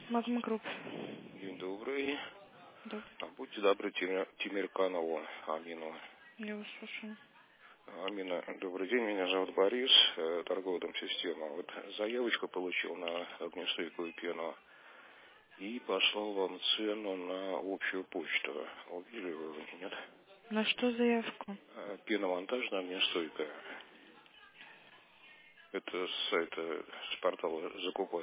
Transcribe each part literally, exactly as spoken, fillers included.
Магма Групп. День добрый. Да, А будьте добры, Тимир- Тимирканову Амину. я вас слушаю. Амина, добрый день, меня зовут Борис, э, торговая дом система. Вот заявочку получил на огнестойкую пену и послал вам цену на общую почту. Увидели вы его, нет? На что заявку? Э, Пеномонтажная огнестойкая. Это с сайта, с портала «Закупай».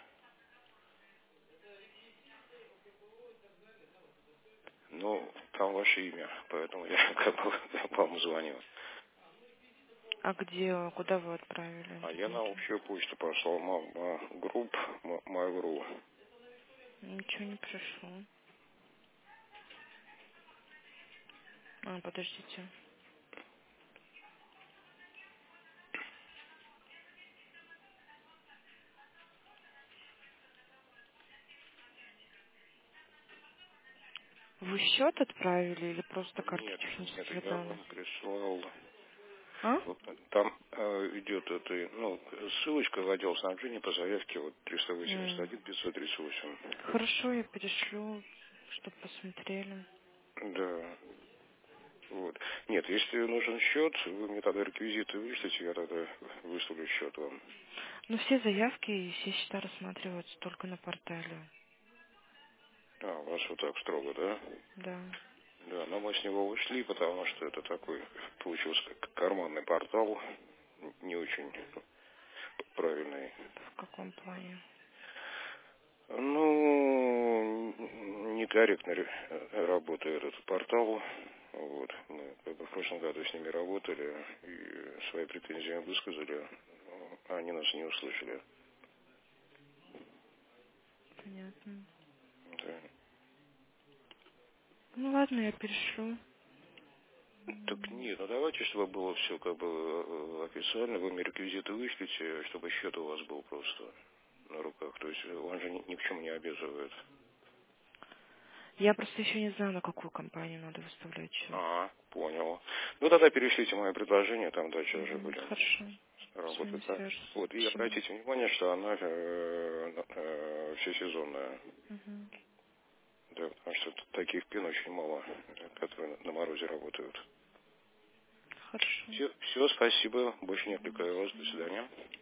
Ну, там ваше имя, поэтому я как бы вам звоню. А где, куда вы отправили? Не А я на смотрю. общую почту пошел, мама, групп, Магру. Ничего не пришло. А, подождите. Вы счет отправили или просто карту Нет, нет, технических я данных? вам прислал. А? Вот там э, идет это, ну, ссылочка в отдел снабжения по заявке вот триста восемьдесят М. один пятьсот тридцать восемь. Хорошо, я перешлю, чтобы посмотрели. Да. Вот. Нет, если нужен счет, вы мне тогда реквизиты вышлите, я тогда выставлю счет вам. Но все заявки и все счета рассматриваются только на портале. А, у вас вот так строго, да? Да. Да, но мы с него ушли, потому что это такой получился как карманный портал, не очень правильный. В каком плане? Ну, некорректно ре- работает этот портал. Вот. Мы как бы в прошлом году с ними работали и свои претензии им высказали. Но они нас не услышали. Понятно. Да. Ну ладно, я перешлю. Так нет, ну давайте, чтобы было все как бы э, официально, вы мне реквизиты вышлите, чтобы счет у вас был просто на руках. То есть он же ни, ни к чему не обязывает. Я просто еще не знаю, на какую компанию надо выставлять счет. А, понял. Ну тогда перешлите мое предложение, там дальше уже Угу, будем хорошо. С вами работать, да? свяжутся. Вот, и Спасибо. обратите внимание, что она э, э, всесезонная. Угу. Да, потому что тут таких пин очень мало, э, которые на морозе работают. Хорошо. Все, все, спасибо. Больше не Угу, до отвлекаю вас. До свидания. свидания.